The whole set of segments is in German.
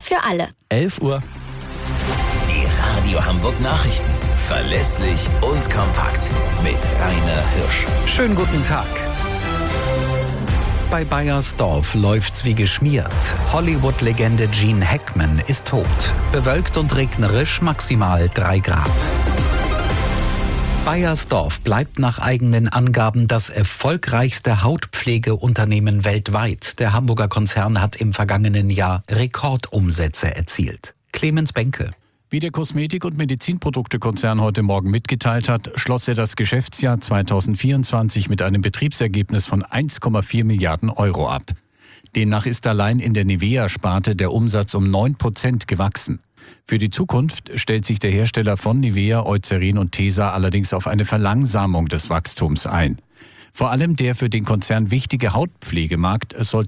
für alle. 11 Uhr. Die Radio Hamburg Nachrichten. Verlässlich und kompakt. Mit Rainer Hirsch. Schönen guten Tag. Bei Baiersdorf läuft's wie geschmiert. Hollywood-Legende Gene Hackman ist tot. Bewölkt und regnerisch, maximal 3 Grad. Baiersdorf bleibt nach eigenen Angaben das erfolgreichste Hautpflegeunternehmen weltweit. Der Hamburger Konzern hat im vergangenen Jahr Rekordumsätze erzielt. Clemens Benke. Wie der Kosmetik- und Medizinproduktekonzern heute Morgen mitgeteilt hat, schloss er das Geschäftsjahr 2024 mit einem Betriebsergebnis von 1,4 Milliarden Euro ab. Demnach ist allein in der Nivea-Sparte der Umsatz um 9% gewachsen. Für die Zukunft stellt sich der Hersteller von Nivea, Eucerin und Tesa allerdings auf eine Verlangsamung des Wachstums ein. Vor allem der für den Konzern wichtige Hautpflegemarkt soll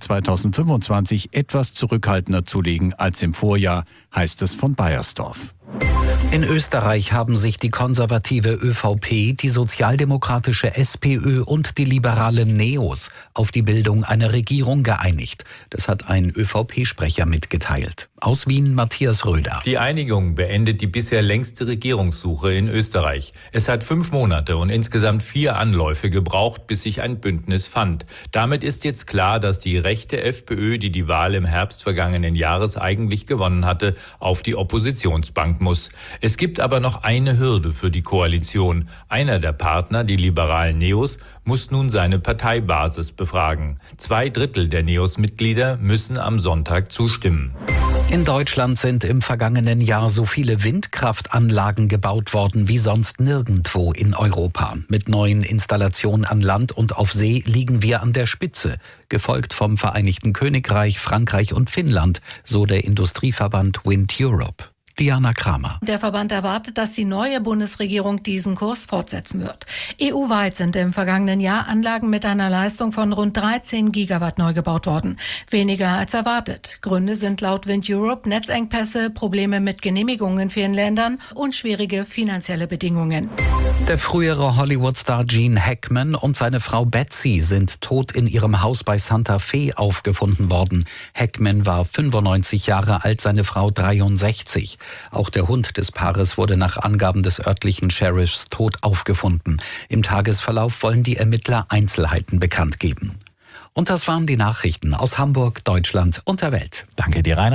2025 etwas zurückhaltender zulegen als im Vorjahr, heißt es von Baiersdorf. In Österreich haben sich die konservative ÖVP, die sozialdemokratische SPÖ und die liberale NEOS auf die Bildung einer Regierung geeinigt. Das hat ein ÖVP-Sprecher mitgeteilt. Aus Wien Matthias Röder. Die Einigung beendet die bisher längste Regierungssuche in Österreich. Es hat 5 Monate und insgesamt 4 Anläufe gebraucht, bis sich ein Bündnis fand. Damit ist jetzt klar, dass die rechte FPÖ, die die Wahl im Herbst vergangenen Jahres eigentlich gewonnen hatte, auf die Oppositionsbank muss. Es gibt aber noch eine Hürde für die Koalition. Einer der Partner, die liberalen NEOS, muss nun seine Parteibasis befragen. 2/3 der NEOS-Mitglieder müssen am Sonntag zustimmen. In Deutschland sind im vergangenen Jahr so viele Windkraftanlagen gebaut worden wie sonst nirgendwo in Europa. Mit neuen Installationen an Land und auf See liegen wir an der Spitze, gefolgt vom Vereinigten Königreich, Frankreich und Finnland, so der Industrieverband Wind Europe. Diana Kramer. Der Verband erwartet, dass die neue Bundesregierung diesen Kurs fortsetzen wird. EU-weit sind im vergangenen Jahr Anlagen mit einer Leistung von rund 13 Gigawatt neu gebaut worden. Weniger als erwartet. Gründe sind laut Wind Europe Netzengpässe, Probleme mit Genehmigungen in vielen Ländern und schwierige finanzielle Bedingungen. Der frühere Hollywood-Star Gene Hackman und seine Frau Betsy sind tot in ihrem Haus bei Santa Fe aufgefunden worden. Hackman war 95 Jahre alt, seine Frau 63. Auch der Hund des Paares wurde nach Angaben des örtlichen Sheriffs tot aufgefunden. Im Tagesverlauf wollen die Ermittler Einzelheiten bekannt geben. Und das waren die Nachrichten aus Hamburg, Deutschland und der Welt. Danke dir, Rainer.